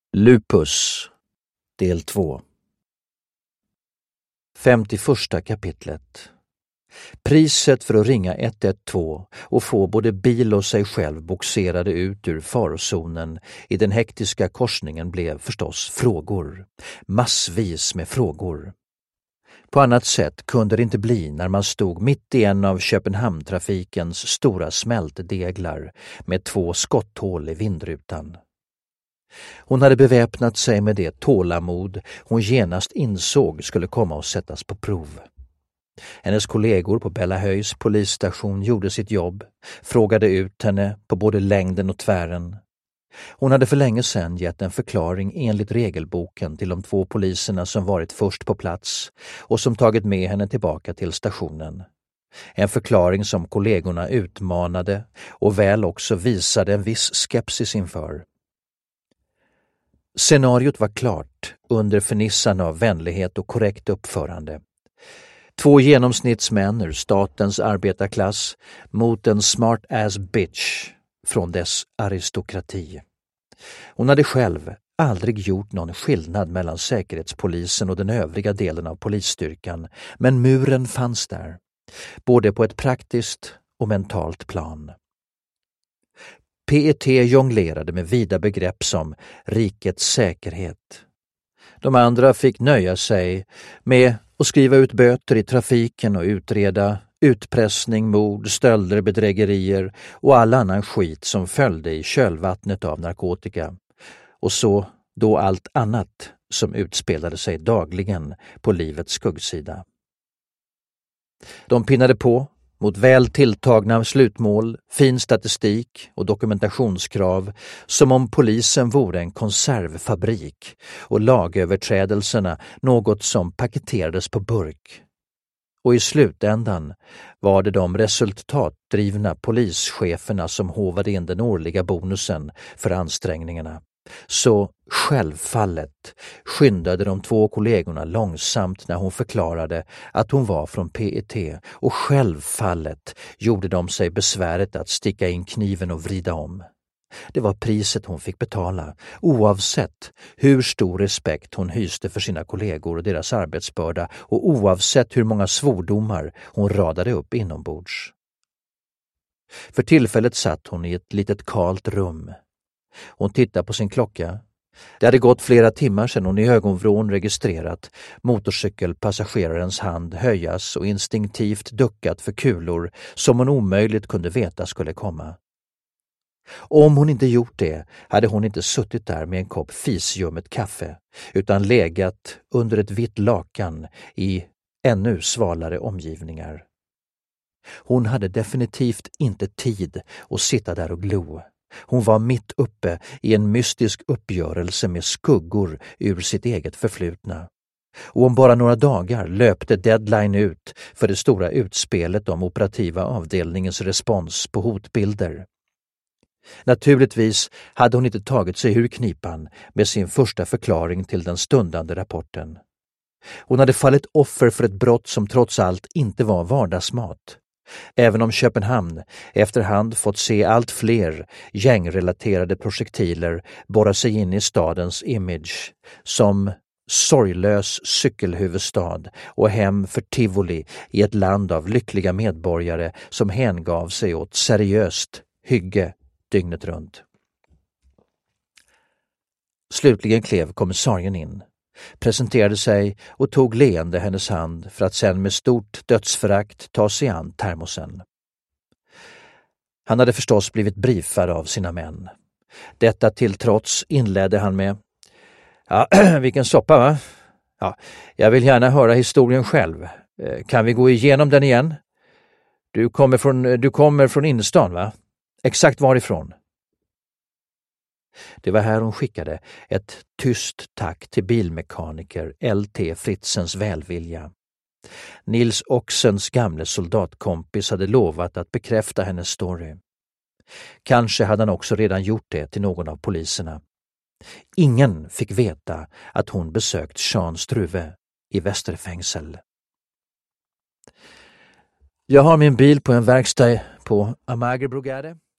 Lupus, del 2. 51 kapitlet. Priset för att ringa 112 och få både bil och sig själv boxerade ut ur farozonen i den hektiska korsningen blev förstås frågor. Massvis med frågor. På annat sätt kunde det inte bli när man stod mitt i en av Köpenhamntrafikens stora smältdeglar med 2 skotthål i vindrutan. Hon hade beväpnat sig med det tålamod hon genast insåg skulle komma att sättas på prov. Hennes kollegor på Bellahöjs polisstation gjorde sitt jobb, frågade ut henne på både längden och tvären. Hon hade för länge sedan gett en förklaring enligt regelboken till de 2 poliserna som varit först på plats och som tagit med henne tillbaka till stationen. En förklaring som kollegorna utmanade och väl också visade en viss skepsis inför. Scenariot var klart under förnissan av vänlighet och korrekt uppförande. 2 genomsnittsmän ur statens arbetarklass mot en smart ass bitch från dess aristokrati. Hon hade själv aldrig gjort någon skillnad mellan säkerhetspolisen och den övriga delen av polisstyrkan, men muren fanns där, både på ett praktiskt och mentalt plan. PET jonglerade med vida begrepp som rikets säkerhet. De andra fick nöja sig med att skriva ut böter i trafiken och utreda utpressning, mord, stölder, bedrägerier och all annan skit som följde i kölvattnet av narkotika. Och så då allt annat som utspelade sig dagligen på livets skuggsida. De pinnade på mot väl tilltagna slutmål, fin statistik och dokumentationskrav som om polisen vore en konservfabrik och lagöverträdelserna något som paketerades på burk. Och i slutändan var det de resultatdrivna polischeferna som håvade in den årliga bonusen för ansträngningarna. Så självfallet skyndade de 2 kollegorna långsamt när hon förklarade att hon var från PET, och självfallet gjorde de sig besväret att sticka in kniven och vrida om. Det var priset hon fick betala, oavsett hur stor respekt hon hyste för sina kollegor och deras arbetsbörda och oavsett hur många svordomar hon radade upp inombords. För tillfället satt hon i ett litet kalt rum. Hon tittade på sin klocka. Det hade gått flera timmar sedan hon i ögonvrån registrerat motorcykelpassagerarens hand höjas och instinktivt duckat för kulor som hon omöjligt kunde veta skulle komma. Om hon inte gjort det hade hon inte suttit där med en kopp fisljummet kaffe utan legat under ett vitt lakan i ännu svalare omgivningar. Hon hade definitivt inte tid att sitta där och glo. Hon var mitt uppe i en mystisk uppgörelse med skuggor ur sitt eget förflutna. Och om bara några dagar löpte deadline ut för det stora utspelet om operativa avdelningens respons på hotbilder. Naturligtvis hade hon inte tagit sig ur knipan med sin första förklaring till den stundande rapporten. Hon hade fallit offer för ett brott som trots allt inte var vardagsmat. Även om Köpenhamn efterhand fått se allt fler gängrelaterade projektiler borra sig in i stadens image som sorglös cykelhuvudstad och hem för tivoli i ett land av lyckliga medborgare som hängav sig åt seriöst hygge dygnet runt. Slutligen klev kommissarien in, presenterade sig och tog leende hennes hand för att sedan med stort dödsförakt ta sig an termosen. Han hade förstås blivit briefad av sina män. Detta till trots inledde han med: Ja, vilken soppa, va? Ja, jag vill gärna höra historien själv. Kan vi gå igenom den igen? Du kommer från innerstan, va? Exakt varifrån? Det var här hon skickade ett tyst tack till bilmekaniker LT Fritzens välvilja. Nils Oxens gamle soldatkompis hade lovat att bekräfta hennes story. Kanske hade han också redan gjort det till någon av poliserna. Ingen fick veta att hon besökt Jean Struve i Västerfängsel. Jag har min bil på en verkstad på Amagerbrogade.